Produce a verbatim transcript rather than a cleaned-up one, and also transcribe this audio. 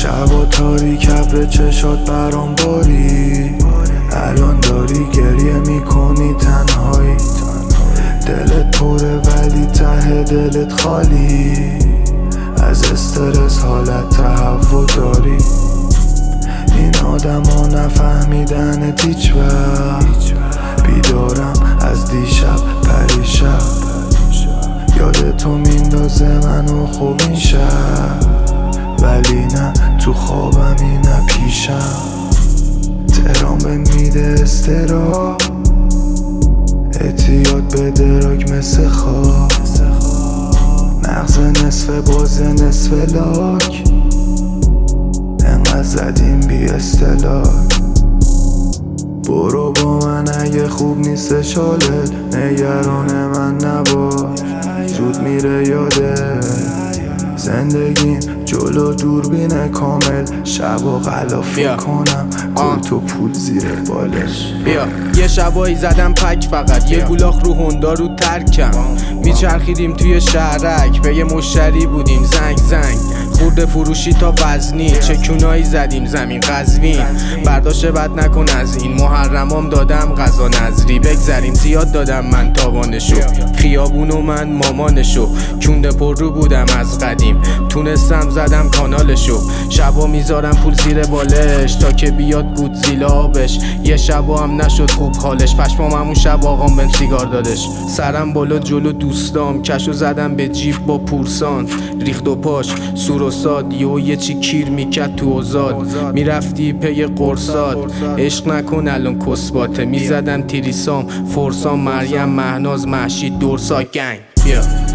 شبا تاریک ابر چشات برام باری، الان داری گریه میکنی تنهایی، دلت پره ولی ته دلت خالی، از استرس حالت تهوع داری. این آدم ها نفهمیدن هیچ وقت، بیدارم از دیشب پریشب، یادتو میندازه منو خوب این شب، ولی نه تو خوابم نه پیشم. تهران به میده استرا، اعتیاد به دراگ مثل خواب، مغز نصف باز نصف لاک، انقدر زدیم بی استلاک. برو با من اگه خوب نیست حالت، نگران من نباش زود میره یادت. زندگیم جلو دوربین کامل، شب و غلافی کنم کل تو پول زیر بالش. بیا یه شبایی زدم پک فقط، یه گولاخ رو هوندا رو ترکم، میچرخیدیم توی شهرک، به یه مشتری بودیم زنگ زنگ، خورده فروشی تا وزنی، چکونایی زدیم زمین قزوین. برداشت بد نکن از این، محرمام دادم غذا نظری، بگذریم زیاد دادم من تاوانشو، خیابون و من مامانشو، کونده پر رو بودم از قدیم، تونستم زدم کانالشو، شبا میذارم پول زیر بالش تا که بیاد گودزیلا آبش، یه شبا هم نشد خوب حالش، پشمام همون شب آقام بهم سیگار دادش، سرم بالا جلو دوستام، کشو زدم به جیب با پورسان، ریخت و پاش سور و ساد، یهو یه چی کیر میکرد تو اوزاد، میرفتی پی قرصات، عشق نکن الان کسباته، میزدم تیریسام فرسام، مریم مهناز محشید دورسا گنگ. بیا